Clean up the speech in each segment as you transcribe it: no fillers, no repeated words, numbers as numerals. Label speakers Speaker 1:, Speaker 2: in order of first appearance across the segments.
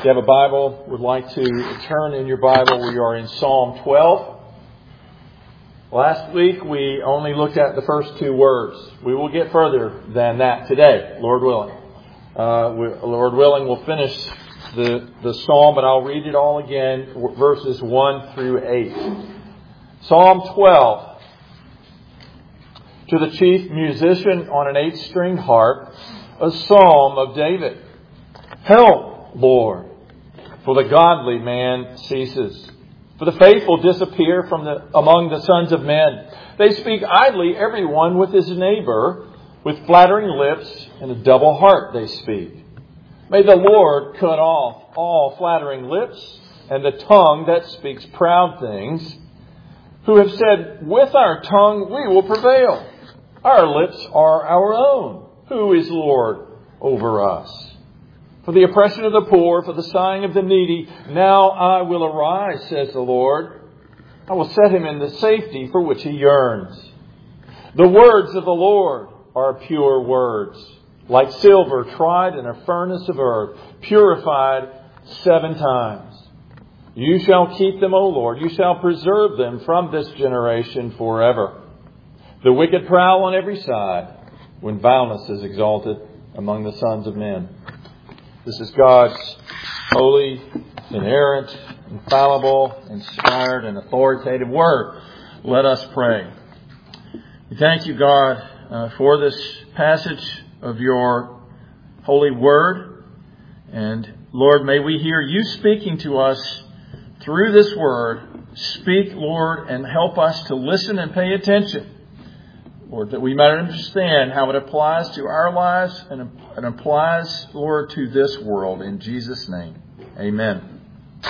Speaker 1: If you have a Bible, would like to turn in your Bible, we are in Psalm 12. Last week we only looked at the first two words. We will get further than that today, Lord willing. Lord willing, we'll finish the Psalm, but I'll read it all again, verses 1 through 8. Psalm 12. To the chief musician on an 8-stringed harp, a psalm of David. Help, Lord, for the godly man ceases. For the faithful disappear among the sons of men. They speak idly, everyone with his neighbor. With flattering lips and a double heart they speak. May the Lord cut off all flattering lips and the tongue that speaks proud things. Who have said, with our tongue we will prevail. Our lips are our own. Who is Lord over us? For the oppression of the poor, for the sighing of the needy, now I will arise, says the Lord. I will set him in the safety for which he yearns. The words of the Lord are pure words, like silver tried in a furnace of earth, purified 7 times. You shall keep them, O Lord. You shall preserve them from this generation forever. The wicked prowl on every side when violence is exalted among the sons of men. This is God's holy, inerrant, infallible, inspired, and authoritative word. Let us pray. We thank you, God, for this passage of your holy word. And Lord, may we hear you speaking to us through this word. Speak, Lord, and help us to listen and pay attention. Lord, that we might understand how it applies to our lives and applies, Lord, to this world. In Jesus' name, amen.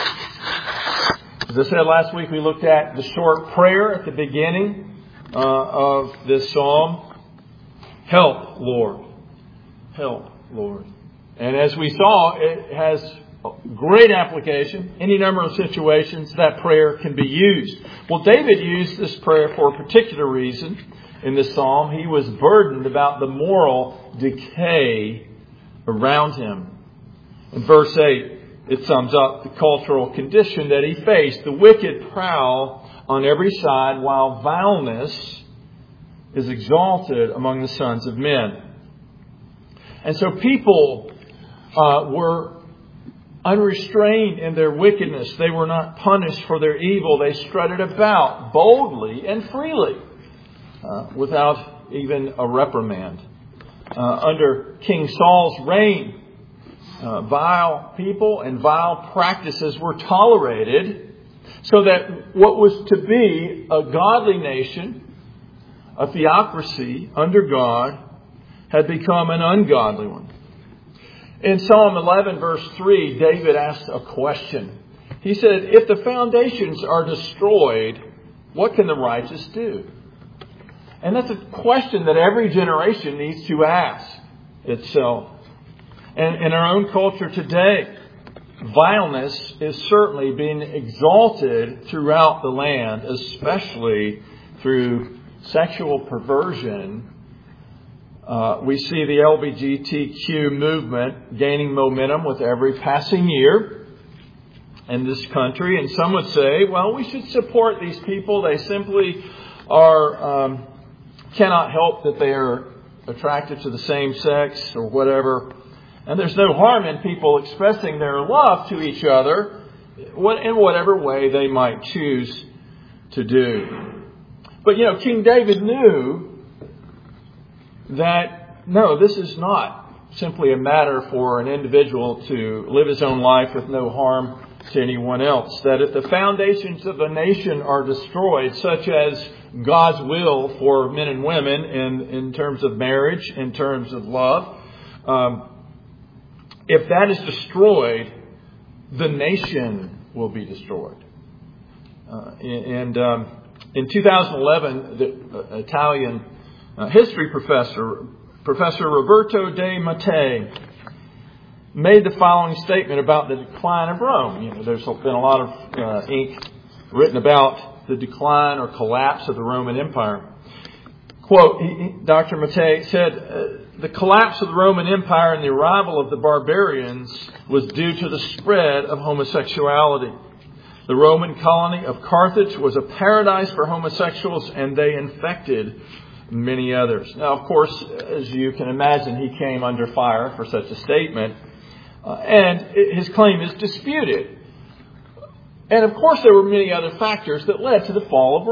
Speaker 1: As I said last week, we looked at the short prayer at the beginning of this psalm. Help, Lord. Help, Lord. And as we saw, it has great application. Any number of situations that prayer can be used. Well, David used this prayer for a particular reason. In this psalm, he was burdened about the moral decay around him. In verse 8, it sums up the cultural condition that he faced. The wicked prowl on every side while vileness is exalted among the sons of men. And so people were unrestrained in their wickedness. They were not punished for their evil. They strutted about boldly and freely. Without even a reprimand. Under King Saul's reign, vile people and vile practices were tolerated so that what was to be a godly nation, a theocracy under God, had become an ungodly one. In Psalm 11, verse 3, David asked a question. He said, if the foundations are destroyed, what can the righteous do? And that's a question that every generation needs to ask itself. And in our own culture today, vileness is certainly being exalted throughout the land, especially through sexual perversion. We see the LGBTQ movement gaining momentum with every passing year in this country. And some would say, well, we should support these people. They simply are... cannot help that they are attracted to the same sex or whatever. And there's no harm in people expressing their love to each other in whatever way they might choose to do. But, King David knew that, no, this is not simply a matter for an individual to live his own life with no harm to anyone else. That if the foundations of a nation are destroyed, such as God's will for men and women in terms of marriage, in terms of love, if that is destroyed, the nation will be destroyed. In 2011, the Italian history professor, Professor Roberto de Mattei, made the following statement about the decline of Rome. There's been a lot of ink written about the decline or collapse of the Roman Empire. Quote, Dr. Mattei said, the collapse of the Roman Empire and the arrival of the barbarians was due to the spread of homosexuality. The Roman colony of Carthage was a paradise for homosexuals, and they infected many others. Now, of course, as you can imagine, he came under fire for such a statement, and his claim is disputed. And of course, there were many other factors that led to the fall of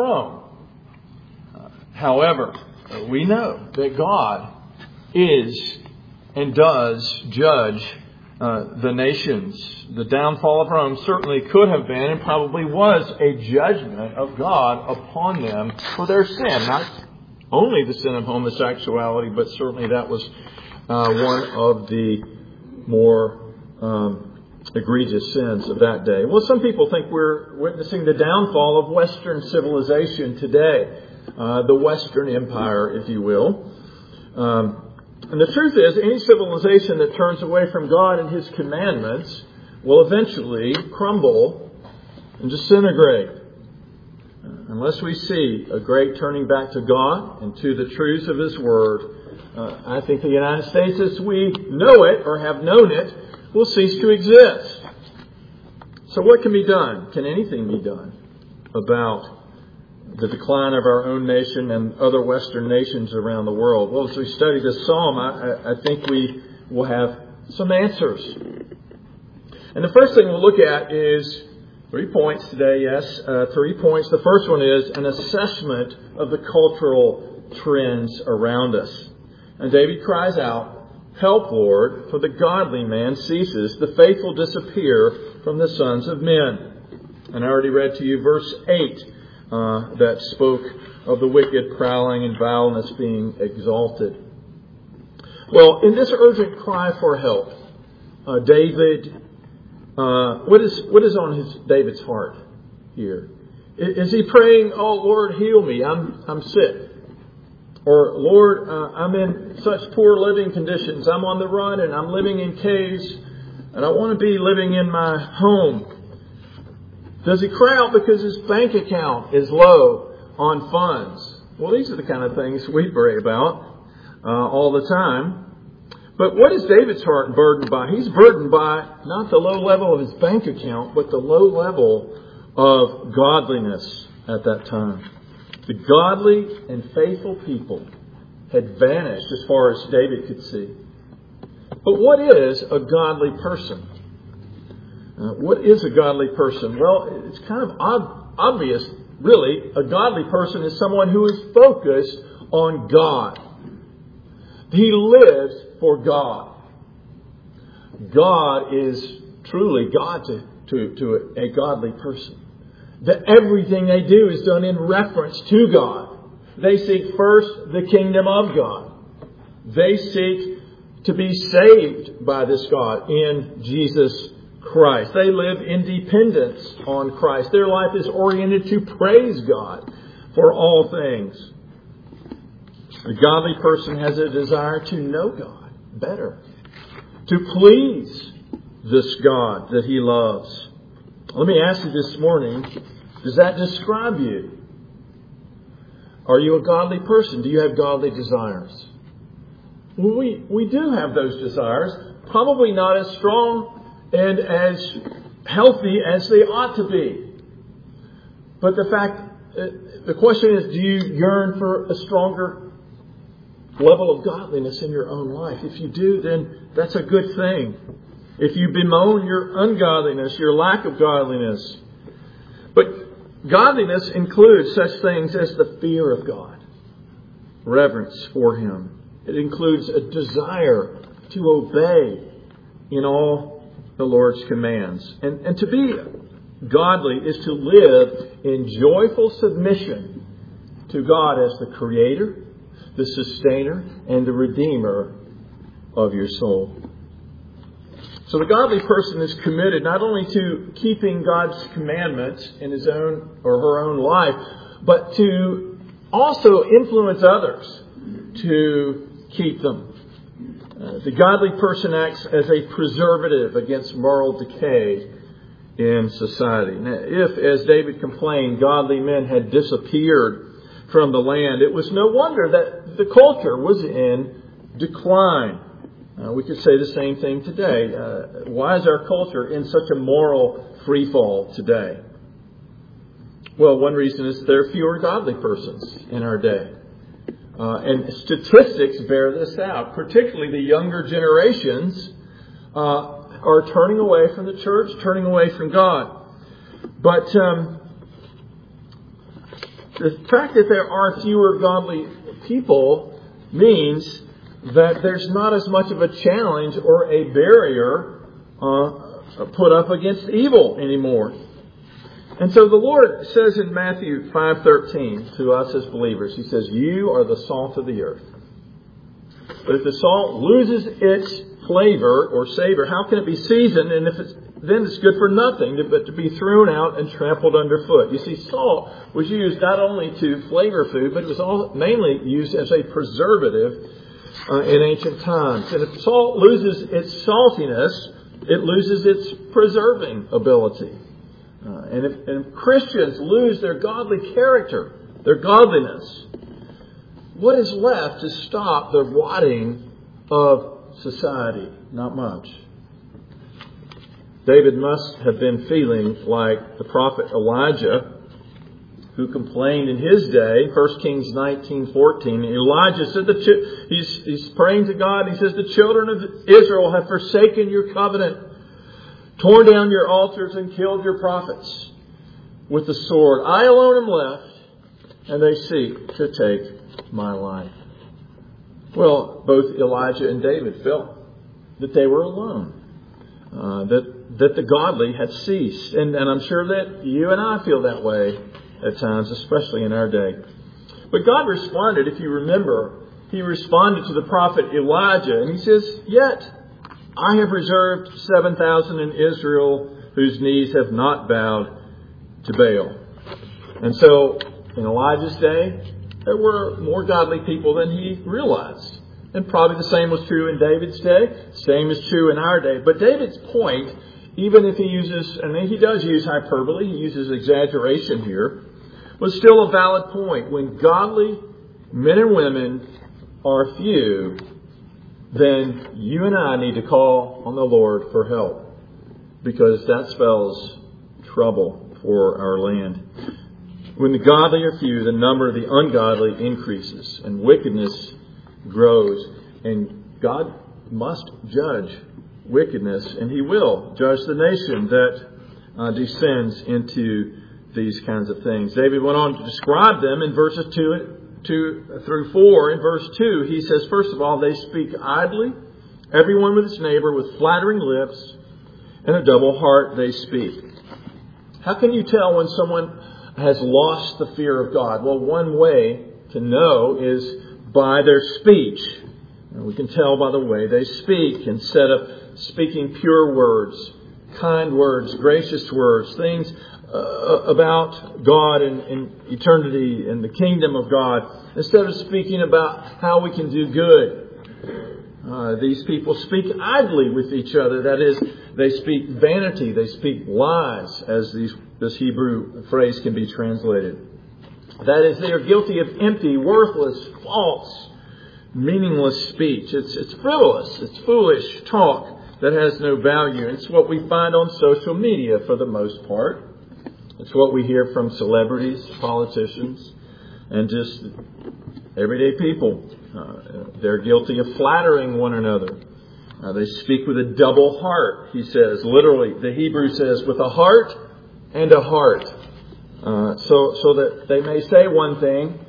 Speaker 1: Rome. However, we know that God is and does judge the nations. The downfall of Rome certainly could have been and probably was a judgment of God upon them for their sin. Not only the sin of homosexuality, but certainly that was one of the more egregious sins of that day. Well, some people think we're witnessing the downfall of Western civilization today. The Western Empire, if you will. And the truth is, any civilization that turns away from God and His commandments will eventually crumble and disintegrate. Unless we see a great turning back to God and to the truths of His Word, I think the United States, as we know it or have known it, will cease to exist. So what can be done? Can anything be done about the decline of our own nation and other Western nations around the world? Well, as we study this psalm, I think we will have some answers. And the first thing we'll look at is 3 points today, 3 points. The first one is an assessment of the cultural trends around us. And David cries out, "Help, Lord, for the godly man ceases, the faithful disappear from the sons of men." And I already read to you verse 8 that spoke of the wicked prowling and vileness being exalted. Well, in this urgent cry for help, David, what is on David's heart here? Is he praying, "Oh Lord, heal me, I'm sick"? Or, "Lord, I'm in such poor living conditions. I'm on the run and I'm living in caves and I want to be living in my home"? Does he cry out because his bank account is low on funds? Well, these are the kind of things we pray about all the time. But what is David's heart burdened by? He's burdened by not the low level of his bank account, but the low level of godliness at that time. The godly and faithful people had vanished as far as David could see. But what is a godly person? What is a godly person? Well, it's kind of obvious, really. A godly person is someone who is focused on God. He lives for God. God is truly God to a godly person. That everything they do is done in reference to God. They seek first the kingdom of God. They seek to be saved by this God in Jesus Christ. They live in dependence on Christ. Their life is oriented to praise God for all things. A godly person has a desire to know God better, to please this God that he loves. Let me ask you this morning, does that describe you? Are you a godly person? Do you have godly desires? Well, we do have those desires, probably not as strong and as healthy as they ought to be. But the question is, do you yearn for a stronger level of godliness in your own life? If you do, then that's a good thing. If you bemoan your ungodliness, your lack of godliness. But godliness includes such things as the fear of God, reverence for Him. It includes a desire to obey in all the Lord's commands. And to be godly is to live in joyful submission to God as the Creator, the Sustainer, and the Redeemer of your soul. So the godly person is committed not only to keeping God's commandments in his own or her own life, but to also influence others to keep them. The godly person acts as a preservative against moral decay in society. Now, if, as David complained, godly men had disappeared from the land, it was no wonder that the culture was in decline. We could say the same thing today. Why is our culture in such a moral freefall today? Well, one reason is there are fewer godly persons in our day. And statistics bear this out. Particularly the younger generations are turning away from the church, turning away from God. But the fact that there are fewer godly people means that there's not as much of a challenge or a barrier put up against evil anymore. And so the Lord says in Matthew 5:13 to us as believers, He says, "You are the salt of the earth. But if the salt loses its flavor or savor, how can it be seasoned? And then it's good for nothing but to be thrown out and trampled underfoot." You see, salt was used not only to flavor food, but it was mainly used as a preservative in ancient times. And if salt loses its saltiness, it loses its preserving ability. And if Christians lose their godly character, their godliness, what is left to stop the rotting of society? Not much. David must have been feeling like the prophet Elijah, who complained in his day. 1 Kings 19:14. Elijah said he's praying to God. He says, "The children of Israel have forsaken your covenant, torn down your altars, and killed your prophets with the sword. I alone am left, and they seek to take my life." Well, both Elijah and David felt that they were alone, that the godly had ceased. And I'm sure that you and I feel that way at times, especially in our day. But God responded, if you remember, He responded to the prophet Elijah, and He says, "Yet I have reserved 7,000 in Israel whose knees have not bowed to Baal." And so, in Elijah's day, there were more godly people than he realized. And probably the same was true in David's day. Same is true in our day. But David's point, even if he uses, and he does use hyperbole, he uses exaggeration here, was still a valid point. When godly men and women are few, then you and I need to call on the Lord for help, because that spells trouble for our land. When the godly are few, the number of the ungodly increases, and wickedness grows. And God must judge wickedness, and He will judge the nation that descends into these kinds of things. David went on to describe them in verses 2 through 4. In verse 2, he says, first of all, they speak idly, everyone with his neighbor, with flattering lips, and a double heart they speak. How can you tell when someone has lost the fear of God? Well, one way to know is by their speech. And we can tell by the way they speak, instead of speaking pure words, kind words, gracious words, things about God and eternity and the kingdom of God, instead of speaking about how we can do good. These people speak idly with each other. That is, they speak vanity, they speak lies, as this Hebrew phrase can be translated. That is, they are guilty of empty, worthless, false, meaningless speech. It's frivolous, it's foolish talk that has no value. It's what we find on social media for the most part. It's what we hear from celebrities, politicians, and just everyday people. They're guilty of flattering one another. They speak with a double heart, he says. Literally, the Hebrew says, with a heart and a heart. So that they may say one thing,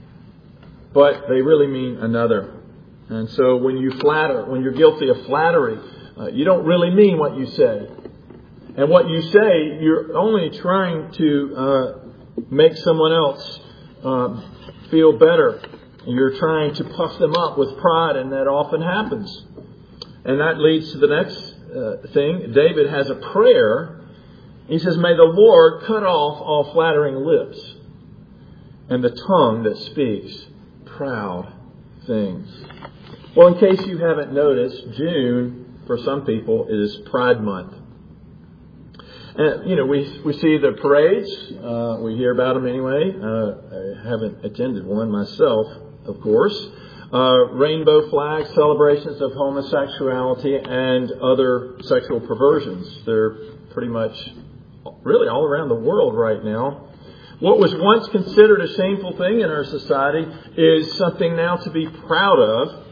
Speaker 1: but they really mean another. And so when you flatter, when you're guilty of flattery, you don't really mean what you say. And what you say, you're only trying to make someone else feel better. You're trying to puff them up with pride, and that often happens. And that leads to the next thing. David has a prayer. He says, "May the Lord cut off all flattering lips and the tongue that speaks proud things." Well, in case you haven't noticed, June, for some people, is Pride Month. And, we see the parades. We hear about them anyway. I haven't attended one myself, of course. rainbow flags, celebrations of homosexuality, and other sexual perversions. They're pretty much really all around the world right now. What was once considered a shameful thing in our society is something now to be proud of.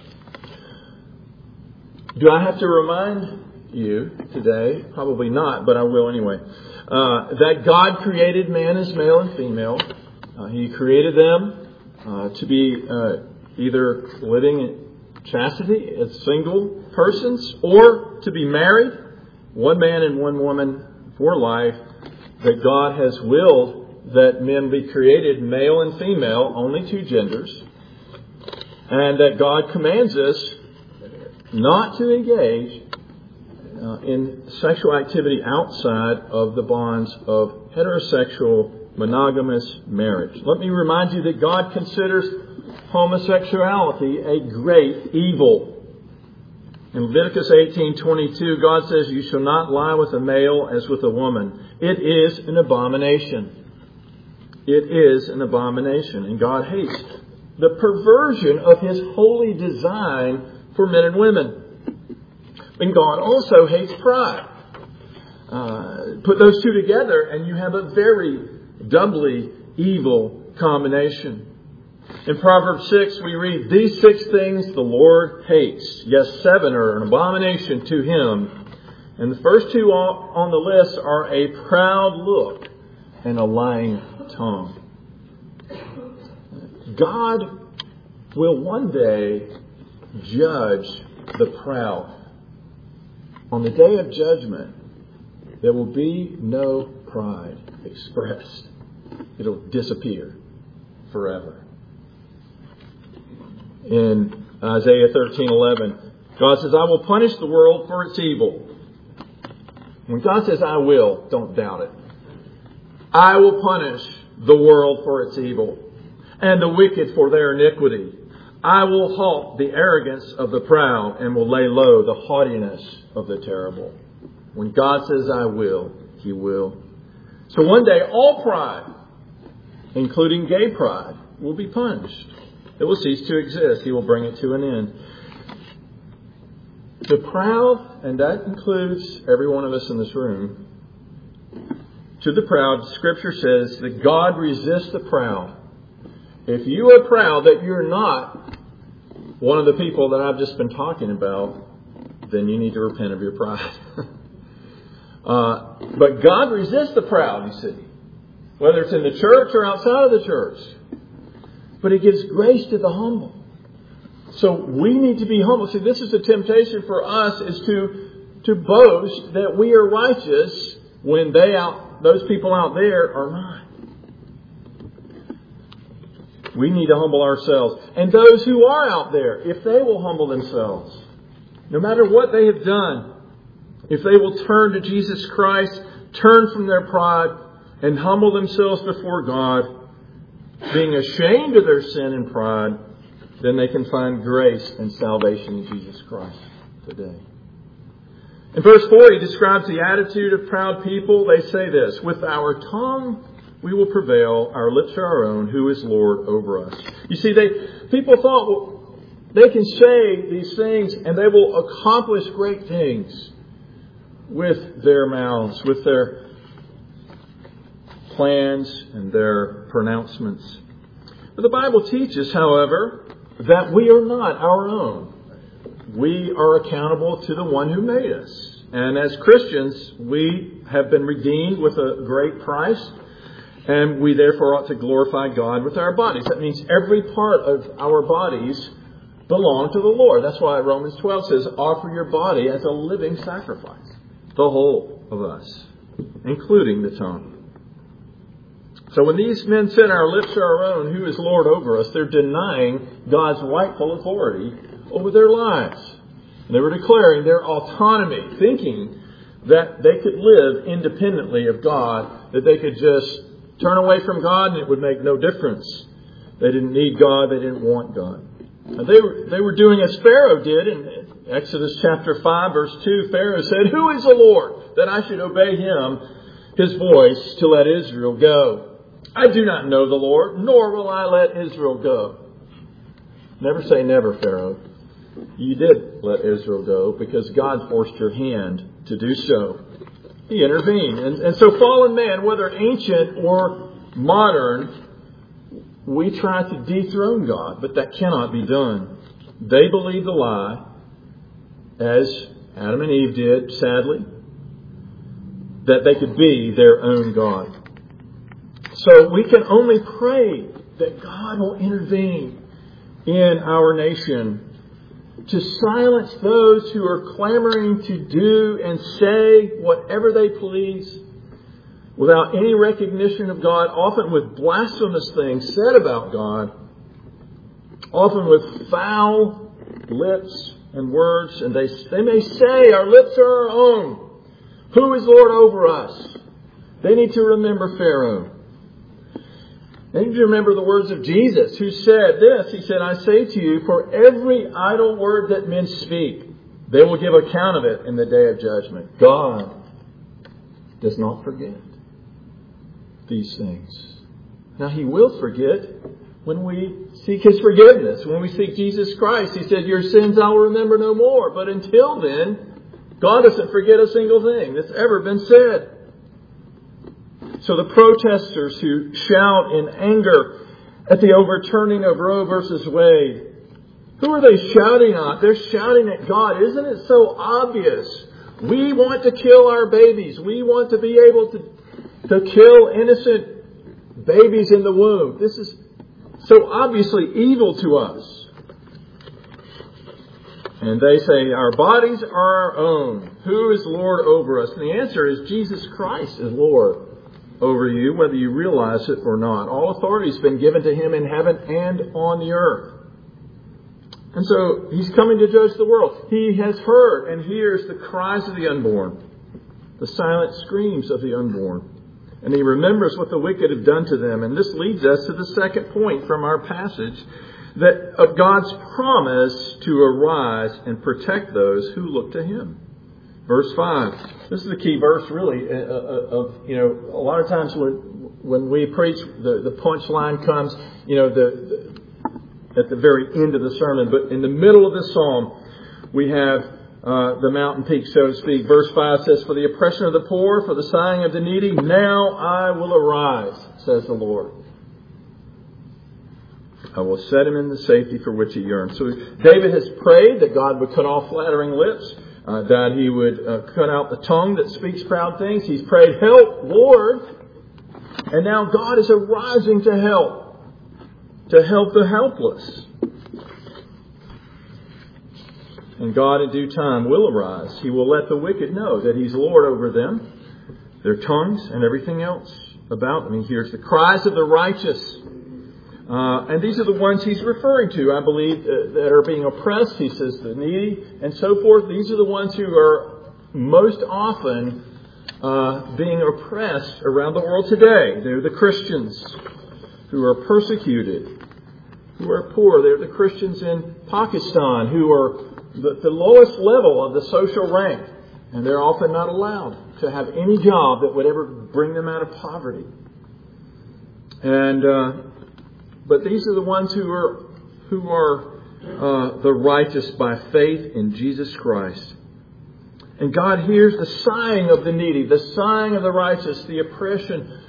Speaker 1: Do I have to remind you today? Probably not, but I will anyway. That God created man as male and female. He created them to be either living in chastity as single persons or to be married, one man and one woman for life. That God has willed that men be created male and female, only two genders. And that God commands us not to engage in sexual activity outside of the bonds of heterosexual monogamous marriage. Let me remind you that God considers homosexuality a great evil. In Leviticus 18:22, God says, "You shall not lie with a male as with a woman. It is an abomination." It is an abomination. And God hates the perversion of His holy design for men and women. And God also hates pride. Put those two together and you have a very doubly evil combination. In Proverbs 6 we read, "These 6 things the Lord hates. Yes, 7 are an abomination to Him." And the first 2 on the list are a proud look and a lying tongue. God will one day judge the proud. On the day of judgment, there will be no pride expressed. It'll disappear forever. In Isaiah 13:11, God says, "I will punish the world for its evil." When God says, "I will," don't doubt it. I will punish the world for its evil and the wicked for their iniquity. I will halt the arrogance of the proud and will lay low the haughtiness of the terrible. When God says, "I will," He will. So one day all pride, including gay pride, will be punished. It will cease to exist. He will bring it to an end. The proud, and that includes every one of us in this room, to the proud, Scripture says that God resists the proud. If you are proud that you're not one of the people that I've just been talking about, then you need to repent of your pride. But God resists the proud, you see. Whether it's in the church or outside of the church. But He gives grace to the humble. So we need to be humble. See, this is a temptation for us, is to boast that we are righteous when those people out there are not. We need to humble ourselves. And those who are out there, if they will humble themselves, no matter what they have done, if they will turn to Jesus Christ, turn from their pride, and humble themselves before God, being ashamed of their sin and pride, then they can find grace and salvation in Jesus Christ today. In verse 4, he describes the attitude of proud people. They say this, "With our tongue we will prevail, our lips are our own, who is Lord over us." You see, people thought, well, they can say these things and they will accomplish great things with their mouths, with their plans and their pronouncements. But the Bible teaches, however, that we are not our own. We are accountable to the one who made us. And as Christians, we have been redeemed with a great price. And we therefore ought to glorify God with our bodies. That means every part of our bodies belong to the Lord. That's why Romans 12 says, "Offer your body as a living sacrifice." The whole of us, including the tongue. So when these men said, "Our lips are our own, who is Lord over us?" they're denying God's rightful authority over their lives. And they were declaring their autonomy, thinking that they could live independently of God, that they could just turn away from God and it would make no difference. They didn't need God. They didn't want God. And they were doing as Pharaoh did in Exodus chapter 5, verse 2. Pharaoh said, "Who is the Lord that I should obey Him, His voice, to let Israel go? I do not know the Lord, nor will I let Israel go."
Speaker 2: Never say never, Pharaoh. You did let Israel go because God forced your hand to do so. He intervened. And so fallen man, whether ancient or modern, we try to dethrone God, but that cannot be done. They believed the lie, as Adam and Eve did, sadly, that they could be their own God. So we can only pray that God will intervene in our nation to silence those who are clamoring to do and say whatever they please without any recognition of God, often with blasphemous things said about God, often with foul lips and words. And they may say, our lips are our own. Who is Lord over us? They need to remember Pharaoh. They need to remember the words of Jesus, who said this. He said, I say to you, for every idle word that men speak, they will give account of it in the day of judgment. God does not forget these things. Now, He will forget when we seek His forgiveness. When we seek Jesus Christ, He said, your sins I will remember no more. But until then, God doesn't forget a single thing that's ever been said. So the protesters who shout in anger at the overturning of Roe versus Wade, who are they shouting at? They're shouting at God. Isn't it so obvious? We want to kill our babies. We want to be able to kill innocent babies in the womb. This is so obviously evil to us. And they say, our bodies are our own. Who is Lord over us? And the answer is Jesus Christ is Lord over you, whether you realize it or not. All authority has been given to Him in heaven and on the earth. And so He's coming to judge the world. He has heard and hears the cries of the unborn, the silent screams of the unborn. And He remembers what the wicked have done to them. And this leads us to the second point from our passage, that of God's promise to arise and protect those who look to Him. Verse 5. This is the key verse, really. A lot of times when we preach, the punchline comes, at the very end of the sermon. But in the middle of the psalm, we have the mountain peak, so to speak. Verse 5 says, for the oppression of the poor, for the sighing of the needy, now I will arise, says the Lord. I will set him in the safety for which he yearns. So David has prayed that God would cut off flattering lips, that He would cut out the tongue that speaks proud things. He's prayed, help, Lord. And now God is arising to help the helpless. And God in due time will arise. He will let the wicked know that He's Lord over them, their tongues and everything else about them. He hears the cries of the righteous. And these are the ones He's referring to, I believe, that are being oppressed. He says the needy and so forth. These are the ones who are most often being oppressed around the world today. They're the Christians who are persecuted, who are poor. They're the Christians in Pakistan who are the lowest level of the social rank. And they're often not allowed to have any job that would ever bring them out of poverty. But these are the ones who are the righteous by faith in Jesus Christ. And God hears the sighing of the needy, the sighing of the righteous, the oppression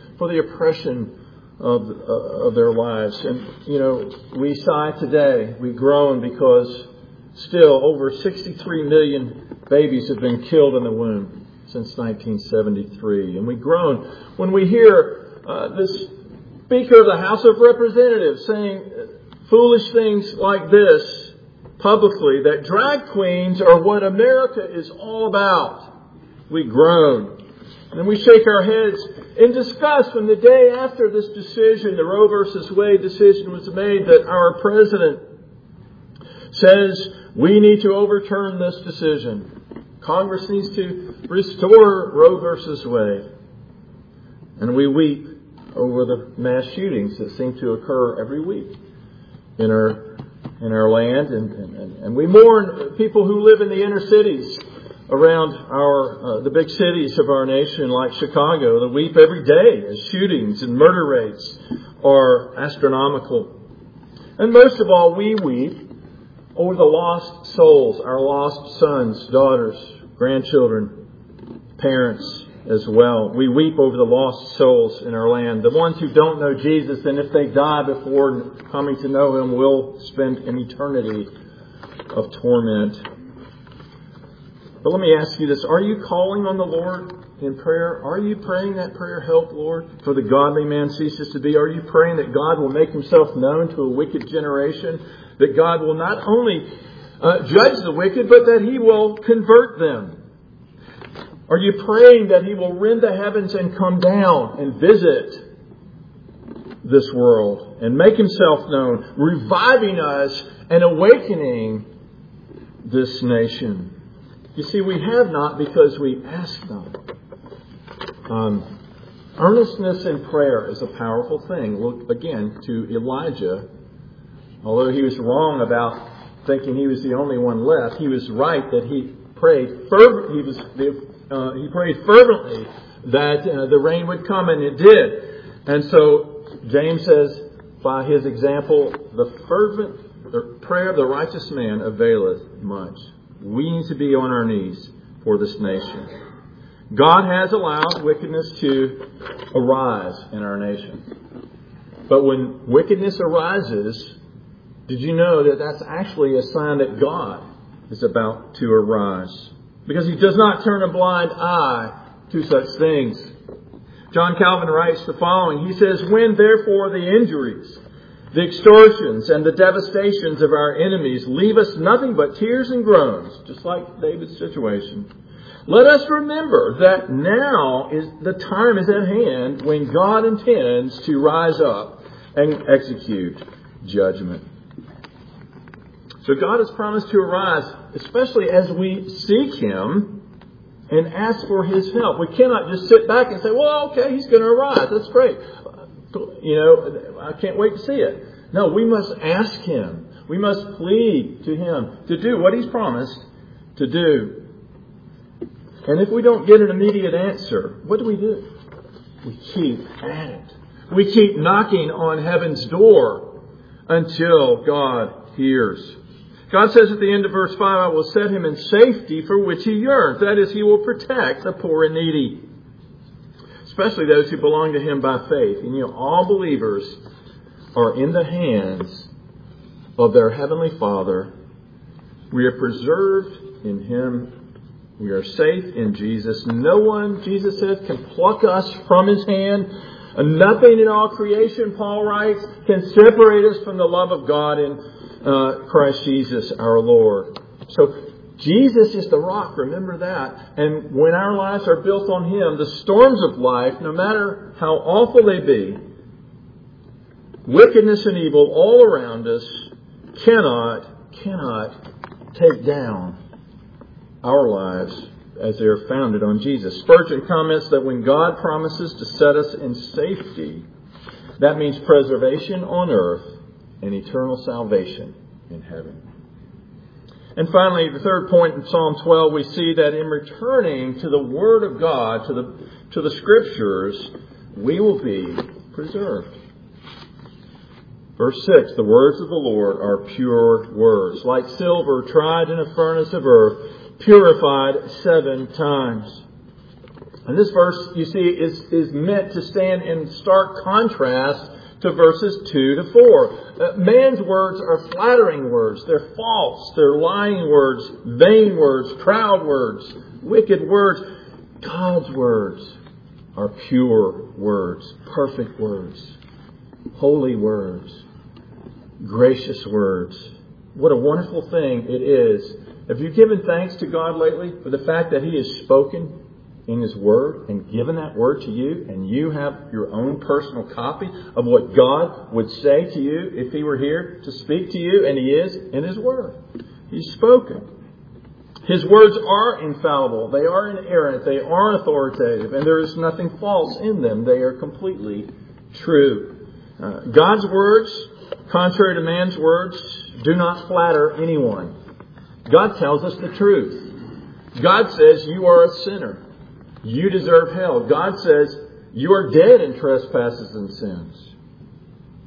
Speaker 2: of their lives. And, we sigh today, we groan because still over 63 million babies have been killed in the womb since 1973. And we groan when we hear this Speaker of the House of Representatives saying foolish things like this publicly, that drag queens are what America is all about. We groan. And then we shake our heads in disgust when the day after this decision, the Roe versus Wade decision was made, that our president says we need to overturn this decision. Congress needs to restore Roe versus Wade. And we weep over the mass shootings that seem to occur every week in our land, and we mourn people who live in the inner cities around the big cities of our nation, like Chicago, that weep every day as shootings and murder rates are astronomical. And most of all, we weep over the lost souls, our lost sons, daughters, grandchildren, parents as well. We weep over the lost souls in our land. The ones who don't know Jesus, and if they die before coming to know Him, will spend an eternity of torment. But let me ask you this. Are you calling on the Lord in prayer? Are you praying that prayer, help, Lord, for the godly man ceases to be? Are you praying that God will make Himself known to a wicked generation? That God will not only judge the wicked, but that He will convert them? Are you praying that He will rend the heavens and come down and visit this world and make Himself known, reviving us and awakening this nation? You see, we have not because we ask not. Earnestness in prayer is a powerful thing. Look again to Elijah. Although he was wrong about thinking he was the only one left, he was right that he prayed fervently. He prayed fervently that the rain would come, and it did. And so James says, by his example, the prayer of the righteous man availeth much. We need to be on our knees for this nation. God has allowed wickedness to arise in our nation. But when wickedness arises, did you know that that's actually a sign that God is about to arise? Because He does not turn a blind eye to such things. John Calvin writes the following. He says, when therefore the injuries, the extortions, and the devastations of our enemies leave us nothing but tears and groans, just like David's situation, let us remember that now is the time is at hand when God intends to rise up and execute judgment. So God has promised to arise, especially as we seek Him and ask for His help. We cannot just sit back and say, well, okay, He's going to arise. That's great. I can't wait to see it. No, we must ask Him. We must plead to Him to do what He's promised to do. And if we don't get an immediate answer, what do? We keep at it. We keep knocking on heaven's door until God hears. God says at the end of verse 5, I will set him in safety for which he yearns. That is, He will protect the poor and needy, especially those who belong to Him by faith. And all believers are in the hands of their Heavenly Father. We are preserved in Him. We are safe in Jesus. No one, Jesus said, can pluck us from His hand. And nothing in all creation, Paul writes, can separate us from the love of God in Christ Jesus our Lord. So Jesus is the rock, remember that. And when our lives are built on Him, the storms of life, no matter how awful they be, wickedness and evil all around us cannot take down our lives as they are founded on Jesus. Spurgeon comments that when God promises to set us in safety, that means preservation on earth and eternal salvation in heaven. And finally, the third point in Psalm 12, we see that in returning to the Word of God, to the Scriptures, we will be preserved. Verse 6, the words of the Lord are pure words, like silver tried in a furnace of earth, purified 7 times. And this verse, you see, is meant to stand in stark contrast to verses 2 to 4. Man's words are flattering words. They're false. They're lying words, vain words, proud words, wicked words. God's words are pure words, perfect words, holy words, gracious words. What a wonderful thing it is. Have you given thanks to God lately for the fact that He has spoken in His Word and given that Word to you, and you have your own personal copy of what God would say to you if He were here to speak to you, and He is in His Word. He's spoken. His words are infallible. They are inerrant. They are authoritative, and there is nothing false in them. They are completely true. God's words, contrary to man's words, do not flatter anyone. God tells us the truth. God says you are a sinner. You deserve hell. God says you are dead in trespasses and sins.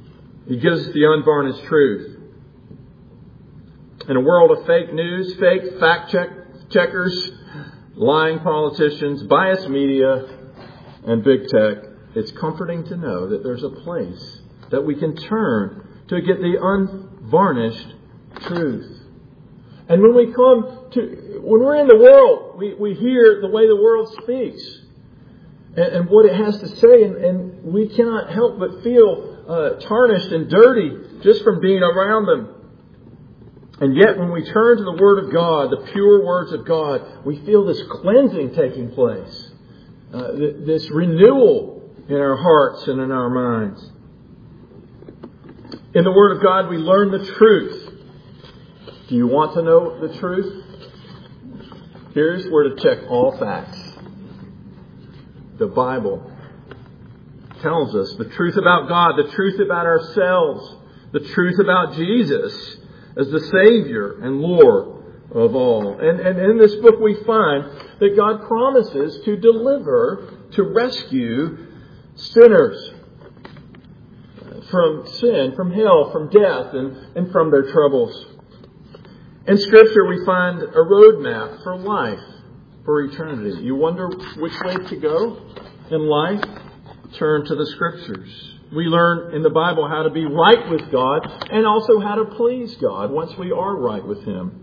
Speaker 2: He gives us the unvarnished truth. In a world of fake news, fake fact-checkers, lying politicians, biased media, and big tech, it's comforting to know that there's a place that we can turn to get the unvarnished truth. And when we're in the world, we hear the way the world speaks and what it has to say, and we cannot help but feel tarnished and dirty just from being around them. And yet when we turn to the Word of God, the pure words of God, we feel this cleansing taking place, this renewal in our hearts and in our minds. In the Word of God, we learn the truth. Do you want to know the truth? Here's where to check all facts. The Bible tells us the truth about God, the truth about ourselves, the truth about Jesus as the Savior and Lord of all. And in this book we find that God promises to deliver, to rescue sinners from sin, from hell, from death, and from their troubles. In Scripture we find a roadmap for life, for eternity. You wonder which way to go in life? Turn to the Scriptures. We learn in the Bible how to be right with God and also how to please God once we are right with Him.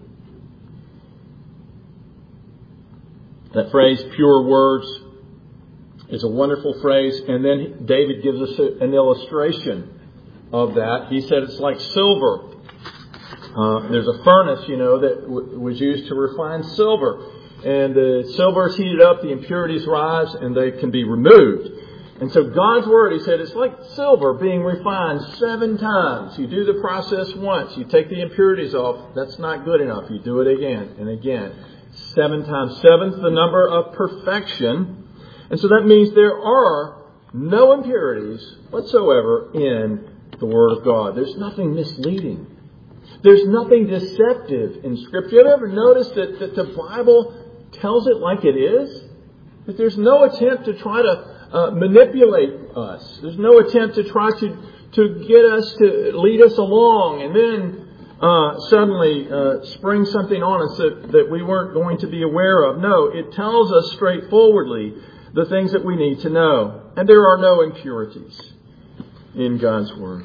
Speaker 2: That phrase, pure words, is a wonderful phrase. And then David gives us an illustration of that. He said it's like silver. There's a furnace, that was used to refine silver. And the silver is heated up, the impurities rise, and they can be removed. And so God's Word, He said, it's like silver being refined 7 times. You do the process once. You take the impurities off. That's not good enough. You do it again and again. 7 times. 7's the number of perfection. And so that means there are no impurities whatsoever in the Word of God. There's nothing misleading. There's nothing deceptive in Scripture. Have you ever noticed that the Bible tells it like it is? That there's no attempt to try to manipulate us. There's no attempt to try to get us to lead us along and then suddenly spring something on us that we weren't going to be aware of. No, it tells us straightforwardly the things that we need to know. And there are no impurities in God's Word.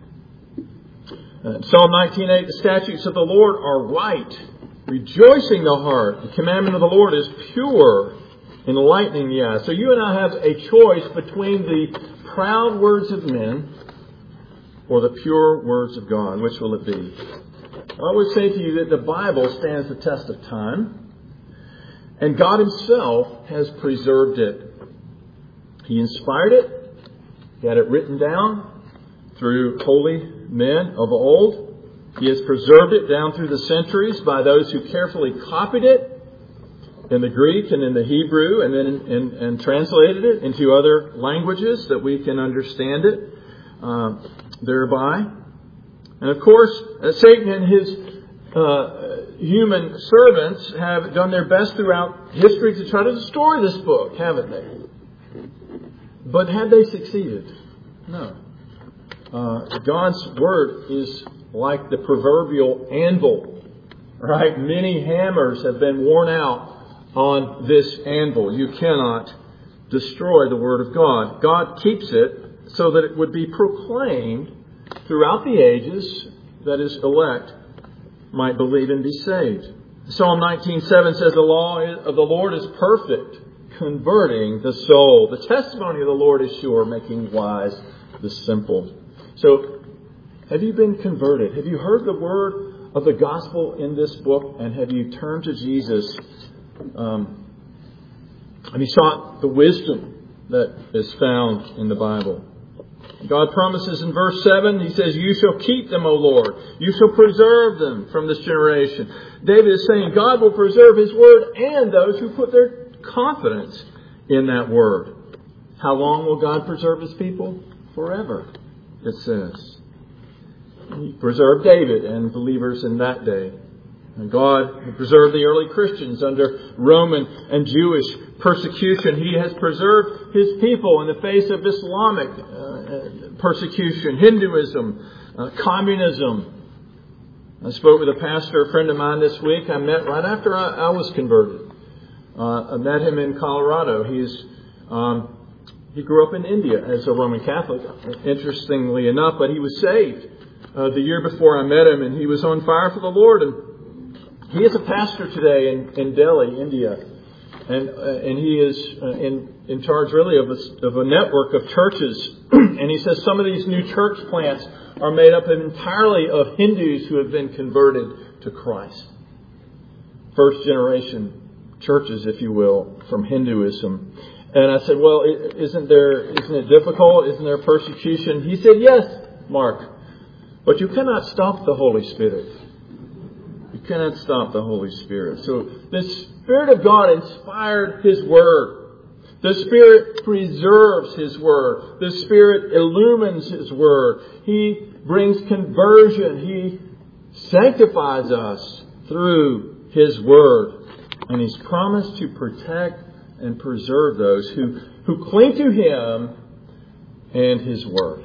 Speaker 2: Psalm 19:8, the statutes of the Lord are right, rejoicing the heart. The commandment of the Lord is pure, enlightening the eye. So you and I have a choice between the proud words of men or the pure words of God. Which will it be? I would say to you that the Bible stands the test of time, and God Himself has preserved it. He inspired it. He had it written down through holy men of old. He has preserved it down through the centuries by those who carefully copied it in the Greek and in the Hebrew and then and translated it into other languages that we can understand it thereby. And of course, Satan and his human servants have done their best throughout history to try to destroy this book, haven't they? But have they succeeded? No. God's Word is like the proverbial anvil, right? Many hammers have been worn out on this anvil. You cannot destroy the Word of God. God keeps it so that it would be proclaimed throughout the ages, that His elect might believe and be saved. Psalm 19:7 says, the law of the Lord is perfect, converting the soul. The testimony of the Lord is sure, making wise the simple. So, have you been converted? Have you heard the word of the gospel in this book? And have you turned to Jesus? Have you sought the wisdom that is found in the Bible? God promises in verse 7, He says, you shall keep them, O Lord. You shall preserve them from this generation. David is saying God will preserve His word and those who put their confidence in that word. How long will God preserve His people? Forever, it says. He preserved David and believers in that day. And God preserved the early Christians under Roman and Jewish persecution. He has preserved His people in the face of Islamic persecution, Hinduism, communism. I spoke with a pastor, a friend of mine this week. I met right after I was converted. I met him in Colorado. He grew up in India as a Roman Catholic, interestingly enough, but he was saved the year before I met him, and he was on fire for the Lord. And he is a pastor today in Delhi, India, and he is in charge really of a network of churches. And he says some of these new church plants are made up entirely of Hindus who have been converted to Christ. First generation churches, if you will, from Hinduism. And I said, well, isn't it difficult? Isn't there persecution? He said, yes, Mark, but you cannot stop the Holy Spirit. You cannot stop the Holy Spirit. So the Spirit of God inspired His Word. The Spirit preserves His Word. The Spirit illumines His Word. He brings conversion. He sanctifies us through His Word. And He's promised to protect and preserve those who cling to Him and His Word.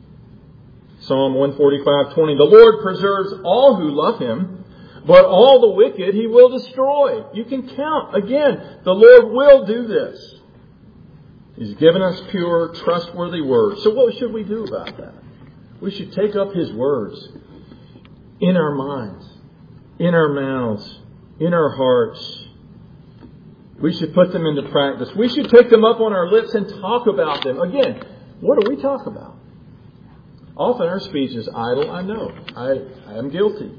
Speaker 2: Psalm 145:20. The Lord preserves all who love Him, but all the wicked He will destroy. You can count. Again, the Lord will do this. He's given us pure, trustworthy words. So what should we do about that? We should take up His words in our minds, in our mouths, in our hearts. We should put them into practice. We should take them up on our lips and talk about them. Again, what do we talk about? Often our speech is idle. I know. I am guilty.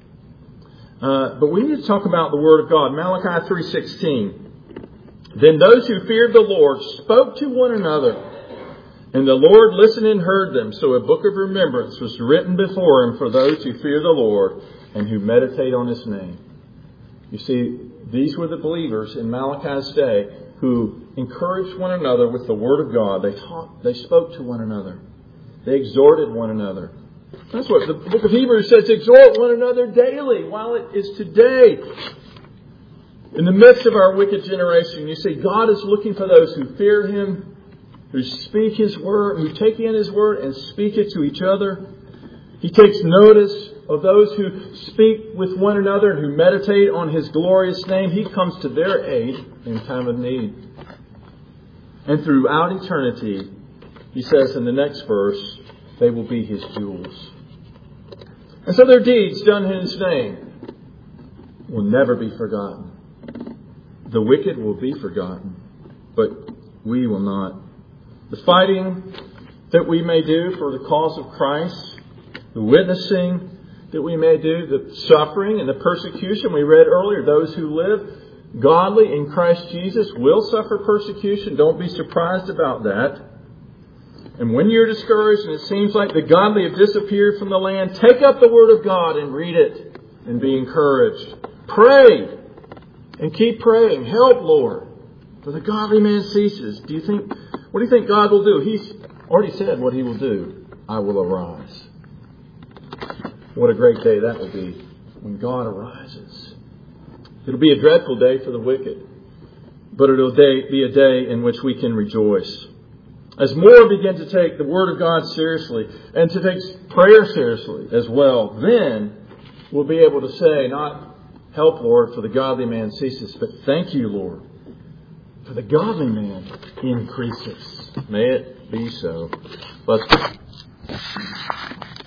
Speaker 2: But we need to talk about the Word of God. Malachi 3:16. Then those who feared the Lord spoke to one another, and the Lord listened and heard them. So a book of remembrance was written before Him for those who fear the Lord and who meditate on His name. You see, these were the believers in Malachi's day who encouraged one another with the Word of God. They spoke to one another. They exhorted one another. That's what the book of Hebrews says, exhort one another daily while it is today. In the midst of our wicked generation, you see, God is looking for those who fear Him, who speak His Word, who take in His Word and speak it to each other. He takes notice of those who speak with one another and who meditate on His glorious name. He comes to their aid in time of need. And throughout eternity, He says in the next verse, they will be His jewels. And so their deeds done in His name will never be forgotten. The wicked will be forgotten, but we will not. The fighting that we may do for the cause of Christ, the witnessing that we may do, the suffering and the persecution we read earlier, those who live godly in Christ Jesus will suffer persecution. Don't be surprised about that. And when you're discouraged and it seems like the godly have disappeared from the land, take up the Word of God and read it and be encouraged. Pray and keep praying. Help, Lord, for the godly man ceases. What do you think God will do? He's already said what He will do. I will arise. What a great day that will be when God arises. It'll be a dreadful day for the wicked, but it'll be a day in which we can rejoice. As more begin to take the Word of God seriously and to take prayer seriously as well, then we'll be able to say, not help, Lord, for the godly man ceases, but thank you, Lord, for the godly man increases. May it be so. Let's